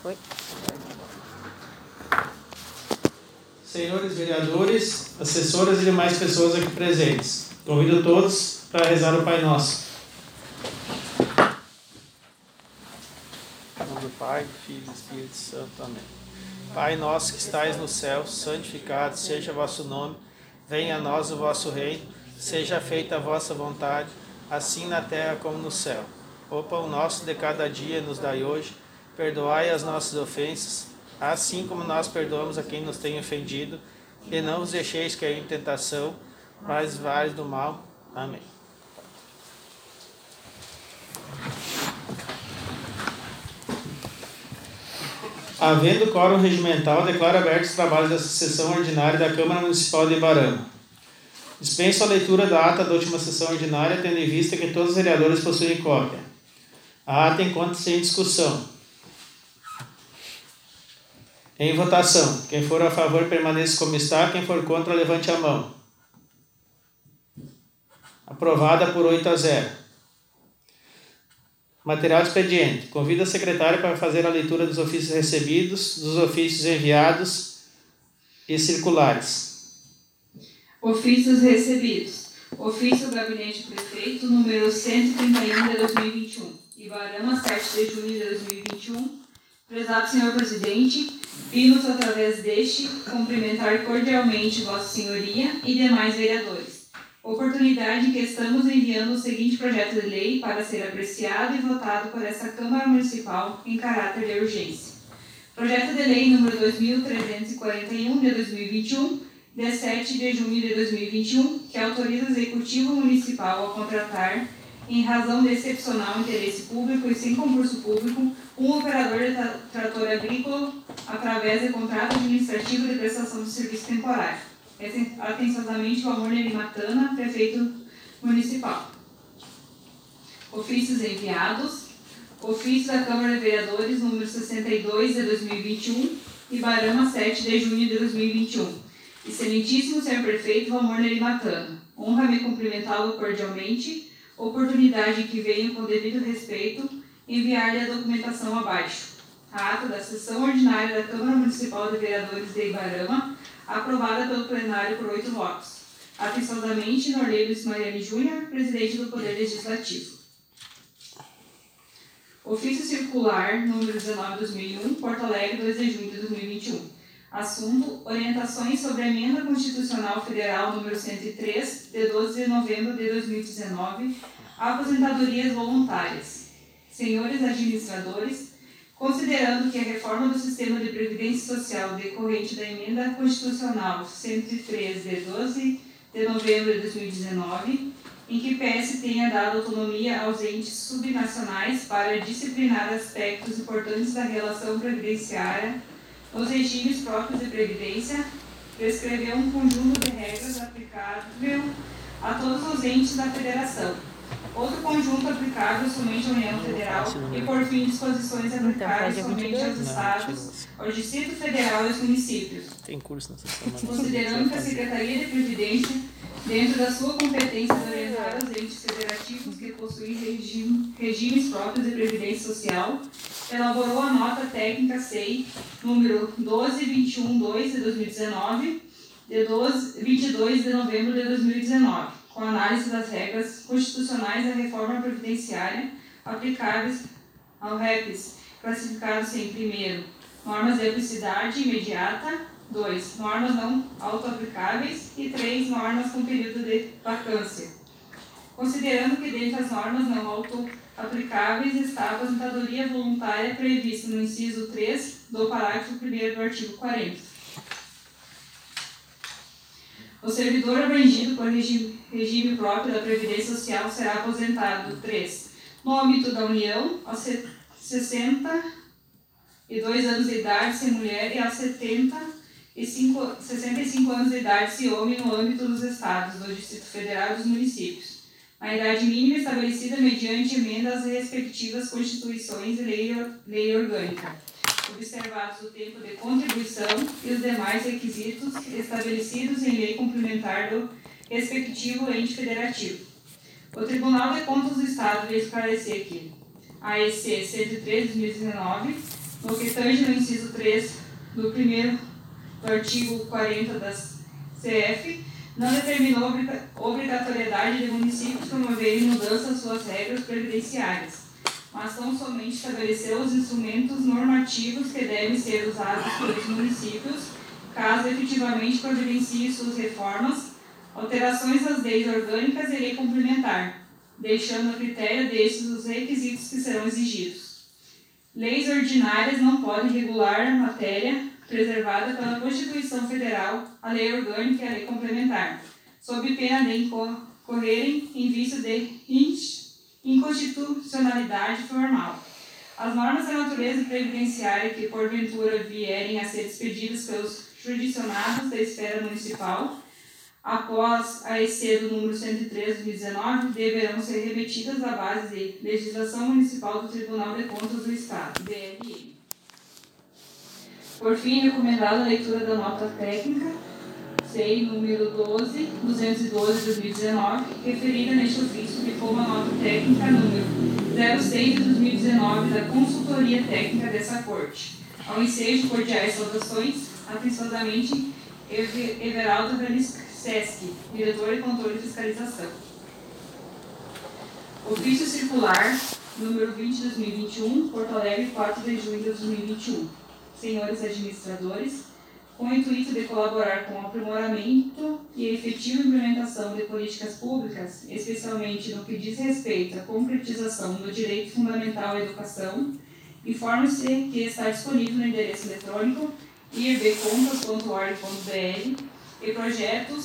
Foi. Senhores vereadores, assessoras e demais pessoas aqui presentes, convido todos para rezar o Pai Nosso. Em nome do Pai, do Filho e do Espírito Santo. Amém. Pai nosso que estais no céu, santificado seja o vosso nome, venha a nós o vosso reino, seja feita a vossa vontade, assim na terra como no céu. O pão nosso de cada dia nos dai hoje, perdoai as nossas ofensas, assim como nós perdoamos a quem nos tem ofendido, e não vos deixeis cair em tentação, mas livrai-nos do mal. Amém. Havendo quórum regimental, declaro abertos os trabalhos desta sessão ordinária da Câmara Municipal de Ibarama. Dispenso a leitura da ata da última sessão ordinária, tendo em vista que todos os vereadores possuem cópia. A ata encontra-se em discussão. Em votação. Quem for a favor, permaneça como está. Quem for contra, levante a mão. Aprovada por 8-0. Material de expediente. Convido a secretária para fazer a leitura dos ofícios recebidos, dos ofícios enviados e circulares. Ofícios recebidos. Ofício do Gabinete Prefeito, número 131 de 2021. Ibarama, 7 de junho de 2021. Prezado Senhor Presidente, vimos através deste cumprimentar cordialmente Vossa Senhoria e demais vereadores. Oportunidade em que estamos enviando o seguinte projeto de lei para ser apreciado e votado por esta Câmara Municipal em caráter de urgência. Projeto de lei número 2341 de 2021, de 7 de junho de 2021, que autoriza o Executivo Municipal a contratar, em razão de excepcional interesse público e sem concurso público, um operador de trator agrícola através de contrato administrativo de prestação de serviço temporário. Atenciosamente, Valmor Neri Matana, Prefeito Municipal. Ofícios enviados. Ofício da Câmara de Vereadores, número 62 de 2021, Ibarama, 7 de junho de 2021. Excelentíssimo Senhor Prefeito Valmor Neri Matana, honra-me cumprimentá-lo cordialmente, oportunidade que venho com devido respeito enviar-lhe a documentação abaixo. A ata da sessão ordinária da Câmara Municipal de Vereadores de Ibarama, aprovada pelo plenário por 8 votos. Atenciosamente, Norley Luiz Mariani Júnior, presidente do Poder Legislativo. Ofício circular, número 19/2001, Porto Alegre, 2 de junho de 2021. Assunto: orientações sobre a Emenda Constitucional Federal número 103, de 12 de novembro de 2019, aposentadorias voluntárias. Senhores administradores, considerando que a reforma do sistema de previdência social decorrente da Emenda Constitucional 103, de 12 de novembro de 2019, em que PS tenha dado autonomia aos entes subnacionais para disciplinar aspectos importantes da relação previdenciária nos regimes próprios de previdência, prescreveu um conjunto de regras aplicável a todos os entes da Federação. Outro conjunto aplicável somente à União Federal e, por fim, disposições aplicáveis somente aos Estados, ao Distrito Federal e aos municípios. Tem curso nessa semana. Considerando que a Secretaria de Previdência, dentro da sua competência de orientar os entes federativos que possuem regimes próprios de previdência social, elaborou a nota técnica SEI número 12.21.2 de 2019, de 22 de novembro de 2019, com análise das regras constitucionais da reforma previdenciária aplicáveis ao REPS, classificados em: primeiro, normas de aplicidade imediata; 2. Normas não auto-aplicáveis; e 3. Normas com período de vacância. Considerando que dentre as normas não auto-aplicáveis está a aposentadoria voluntária prevista no inciso 3 do parágrafo 1º do artigo 40. O servidor abrangido por regime próprio da Previdência Social será aposentado: 3. No âmbito da União, aos 62 anos de idade, se mulher, e aos 65 anos de idade, se homem, no âmbito dos Estados, do Distrito Federal e dos municípios, na idade mínima estabelecida mediante emenda às respectivas Constituições e lei orgânica, observados o tempo de contribuição e os demais requisitos estabelecidos em lei complementar do respectivo ente federativo. O Tribunal de Contas do Estado veio esclarecer que a EC 103/2019 no que tange no inciso 3 do artigo 40 da CF, não determinou obrigatoriedade de municípios promoverem mudança às suas regras previdenciárias, mas tão somente estabeleceu os instrumentos normativos que devem ser usados pelos municípios, caso efetivamente providencie suas reformas, alterações às leis orgânicas e lei complementar, deixando a critério destes os requisitos que serão exigidos. Leis ordinárias não podem regular a matéria preservada pela Constituição Federal, a lei orgânica e a lei complementar, sob pena de incorrerem em vício de inconstitucionalidade formal. As normas da natureza previdenciária que, porventura, vierem a ser expedidas pelos jurisdicionados da esfera municipal, após a EC do número 103 de 2019, deverão ser remetidas à base de legislação municipal do Tribunal de Contas do Estado, TRE. Por fim, recomendada a leitura da nota técnica, SEI número 12.212 de 2019, referida neste ofício, que foi uma nota técnica número 06 de 2019 da Consultoria Técnica dessa Corte. Ao ensejo, cordiais saudações, atenciosamente, Everaldo Sesc, diretor de Controle e Fiscalização. Ofício Circular, número 20 de 2021, Porto Alegre, 4 de junho de 2021. Senhores administradores, com o intuito de colaborar com o aprimoramento e efetiva implementação de políticas públicas, especialmente no que diz respeito à concretização do direito fundamental à educação, informe-se que está disponível no endereço eletrônico irbcontas.org.br e projetos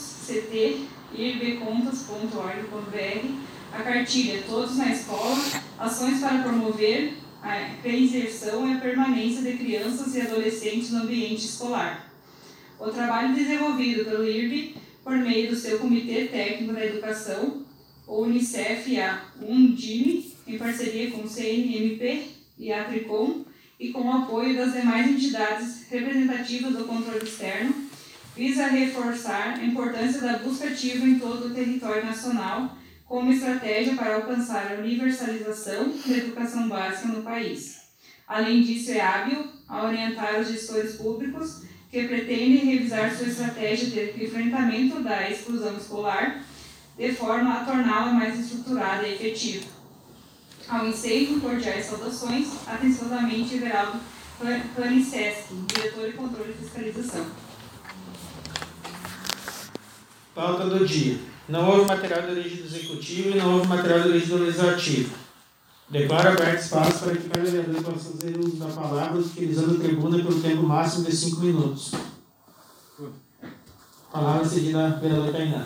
ct.irbcontas.org.br a cartilha Todos na Escola, ações para promover a reinserção e a permanência de crianças e adolescentes no ambiente escolar. O trabalho desenvolvido pelo IRB por meio do seu Comitê Técnico da Educação, o Unicef e a Undime, em parceria com o CNMP e a Tricom, e com o apoio das demais entidades representativas do controle externo, visa reforçar a importância da busca ativa em todo o território nacional como estratégia para alcançar a universalização da educação básica no país. Além disso, é hábil a orientar os gestores públicos que pretendem revisar sua estratégia de enfrentamento da exclusão escolar, de forma a torná-la mais estruturada e efetiva. Ao ensejo, cordiais saudações, atenciosamente, Everaldo Sesc, diretor de Controle e Fiscalização. Pauta do dia. Não houve material de origem do Executivo e não houve material de origem do Legislativo. Declaro aberto espaço para que cada vereador possa fazer uso da palavra, utilizando a tribuna pelo tempo máximo de 5 minutos. Palavra cedida à vereadora Tainá.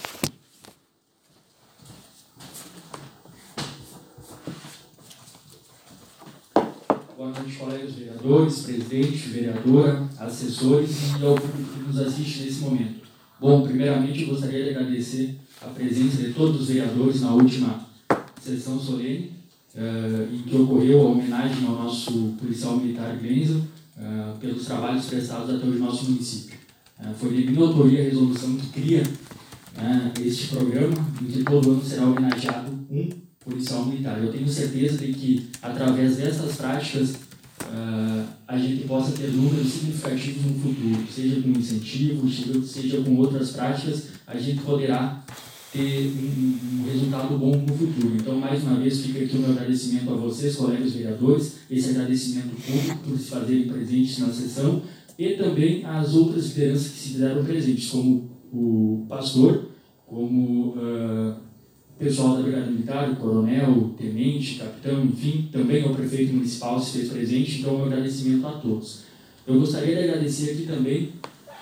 Boa noite, colegas vereadores, presidente, vereadora, assessores e ao público que nos assiste nesse momento. Bom, primeiramente eu gostaria de agradecer a presença de todos os vereadores na última sessão solene, em que ocorreu a homenagem ao nosso policial militar Glenzel pelos trabalhos prestados até hoje no nosso município. Foi de minha autoria a resolução que cria este programa, em que todo ano será homenageado um policial militar. Eu tenho certeza de que, através dessas práticas, a gente possa ter números significativos no futuro, seja com incentivo, seja com outras práticas, a gente poderá ter um resultado bom no futuro. Então, mais uma vez, fica aqui o meu agradecimento a vocês, colegas vereadores, esse agradecimento público por se fazerem presentes na sessão e também às outras lideranças que se fizeram presentes, como o pastor, como pessoal da Brigada Militar, o coronel, o tenente, capitão, enfim, também ao prefeito municipal se fez presente, então, meu agradecimento a todos. Eu gostaria de agradecer aqui também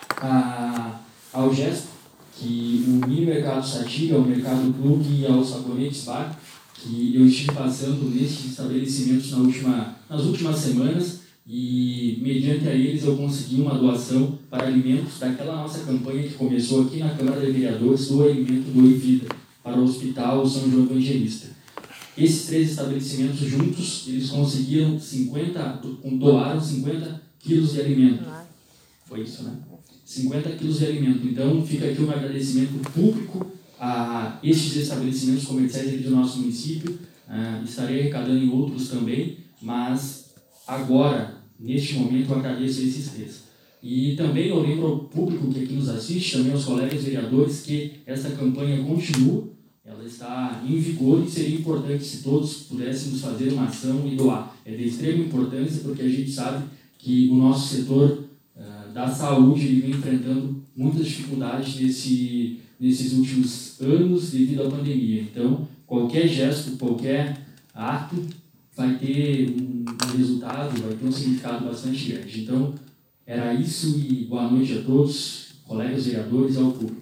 ao GESP, que o Mini Mercado Sativa, ao Mercado Clube e ao Sabonetes Bar, que eu estive passando nesses estabelecimentos nas últimas semanas, e mediante a eles eu consegui uma doação para alimentos daquela nossa campanha que começou aqui na Câmara de Vereadores do Alimento Doe Vida, para o Hospital São João Evangelista. Esses 3 estabelecimentos juntos, eles conseguiram doaram 50 quilos de alimento. Foi isso, né? 50 quilos de alimento. Então, fica aqui um agradecimento público a estes estabelecimentos comerciais aqui do nosso município. Estarei arrecadando em outros também, mas agora, neste momento, eu agradeço a esses três. E também eu lembro ao público que aqui nos assiste, também aos colegas vereadores, que essa campanha continua, ela está em vigor e seria importante se todos pudéssemos fazer uma ação e doar. É de extrema importância porque a gente sabe que o nosso setor da saúde ele vem enfrentando muitas dificuldades nesses últimos anos devido à pandemia. Então, qualquer gesto, qualquer ato vai ter um resultado, vai ter um significado bastante grande. Então, era isso e boa noite a todos, colegas vereadores e ao público.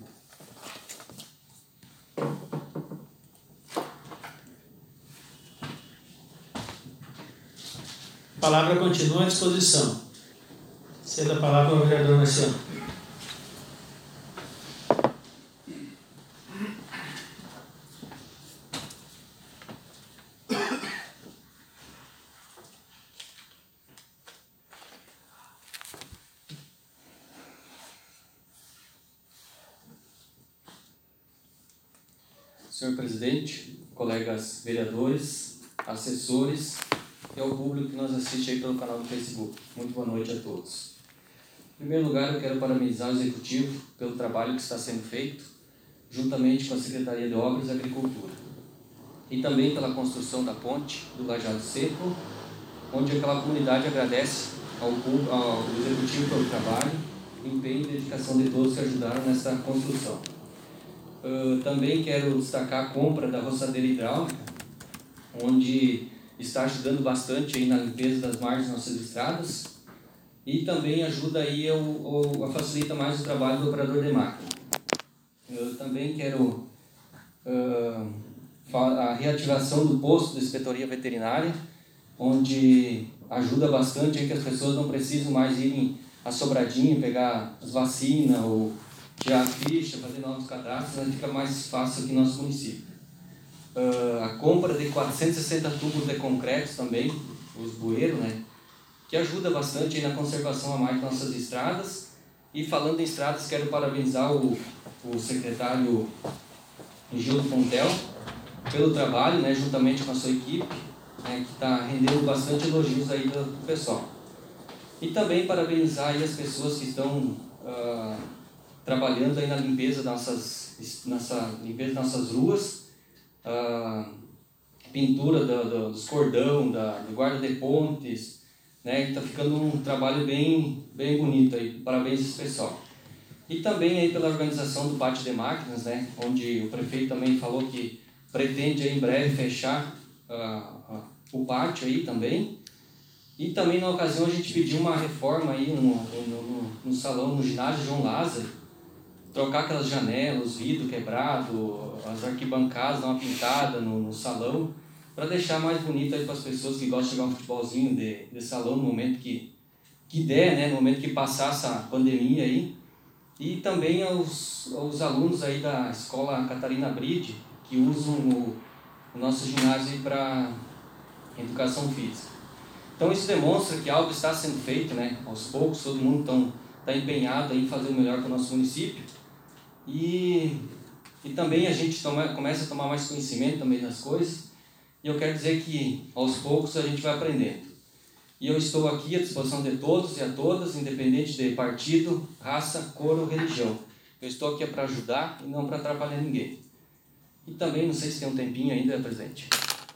A palavra continua à disposição. Cedo a palavra ao vereador Marciano. Senhor presidente, colegas vereadores, assessores e ao público que nos assiste aí pelo canal do Facebook. Muito boa noite a todos. Em primeiro lugar, eu quero parabenizar o Executivo pelo trabalho que está sendo feito, juntamente com a Secretaria de Obras e Agricultura. E também pela construção da ponte do Lajado Seco, onde aquela comunidade agradece ao Executivo pelo trabalho, empenho e dedicação de todos que ajudaram nessa construção. Também quero destacar a compra da roçadeira hidráulica, onde está ajudando bastante aí na limpeza das margens das nossas estradas e também ajuda aí a facilita mais o trabalho do operador de máquina. Eu também quero a reativação do posto de inspetoria veterinária, onde ajuda bastante aí que as pessoas não precisam mais irem a Sobradinho pegar as vacinas ou tirar a ficha, fazer novos cadastros, né? Fica mais fácil aqui no nosso município. A compra de 460 tubos de concreto também, os bueiros, né? Que ajuda bastante aí na conservação a mais das nossas estradas. E falando em estradas, quero parabenizar o secretário Gildo Pontel pelo trabalho, né? Juntamente com a sua equipe, né? Que está rendendo bastante elogios aí do pessoal. E também parabenizar aí as pessoas que estão trabalhando aí na limpeza das nossas ruas, pintura dos cordão, do guarda de pontes, né? Está ficando um trabalho bem bonito aí. Parabéns a esse pessoal. E também aí pela organização do pátio de máquinas, né? Onde o prefeito também falou que pretende aí em breve fechar o pátio aí também. E também na ocasião a gente pediu uma reforma aí no salão, no ginásio João Lázaro, trocar aquelas janelas, os vidros quebrados, as arquibancadas, dar uma pintada no salão, para deixar mais bonito aí para as pessoas que gostam de jogar um futebolzinho de salão no momento que der, né, no momento que passar essa pandemia aí. E também aos alunos aí da Escola Catarina Bride, que usam o nosso ginásio para educação física. Então isso demonstra que algo está sendo feito, né, aos poucos, todo mundo está empenhado em fazer o melhor para o nosso município. E também a gente começa a tomar mais conhecimento também das coisas. E eu quero dizer que aos poucos a gente vai aprendendo. E eu estou aqui à disposição de todos e a todas, independente de partido, raça, cor ou religião. Eu estou aqui para ajudar e não para atrapalhar ninguém. E também, não sei se tem um tempinho ainda, presidente.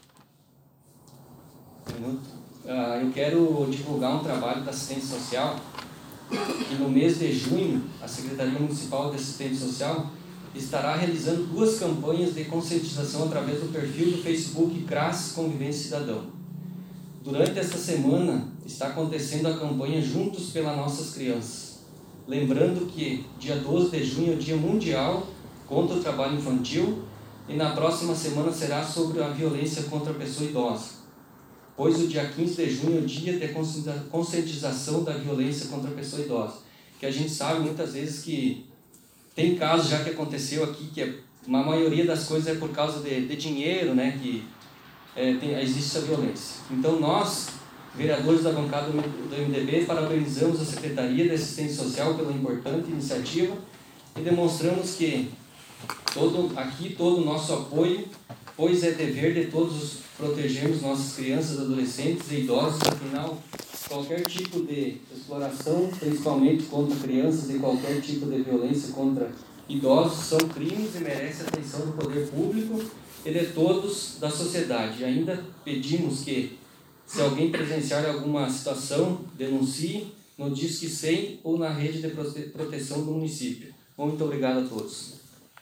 Um minuto. Eu quero divulgar um trabalho da assistência social. E no mês de junho, a Secretaria Municipal de Assistência Social estará realizando 2 campanhas de conscientização através do perfil do Facebook CRAS Convivência Cidadão. Durante esta semana está acontecendo a campanha Juntos pelas Nossas Crianças. Lembrando que dia 12 de junho é o Dia Mundial contra o Trabalho Infantil e na próxima semana será sobre a violência contra a pessoa idosa. Pois o dia 15 de junho é o dia de conscientização da violência contra a pessoa idosa. Que a gente sabe muitas vezes que tem casos já que aconteceu aqui, que a maioria das coisas é por causa de dinheiro, né, que existe essa violência. Então nós, vereadores da bancada do MDB, parabenizamos a Secretaria de Assistência Social pela importante iniciativa e demonstramos que todo o nosso apoio, pois é dever de todos protegermos nossas crianças, adolescentes e idosos, afinal, qualquer tipo de exploração, principalmente contra crianças, e qualquer tipo de violência contra idosos, são crimes e merecem atenção do poder público e de todos da sociedade. E ainda pedimos que, se alguém presenciar alguma situação, denuncie no Disque 100 ou na rede de proteção do município. Muito obrigado a todos.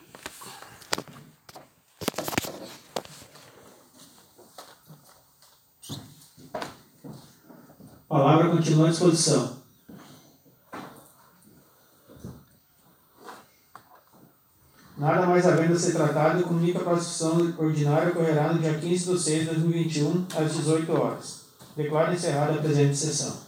A palavra continua à disposição. Nada mais havendo a ser tratado, comunica para a sessão ordinária ocorrerá no dia 15/6/2021, às 18 horas. Declaro encerrada a presente sessão.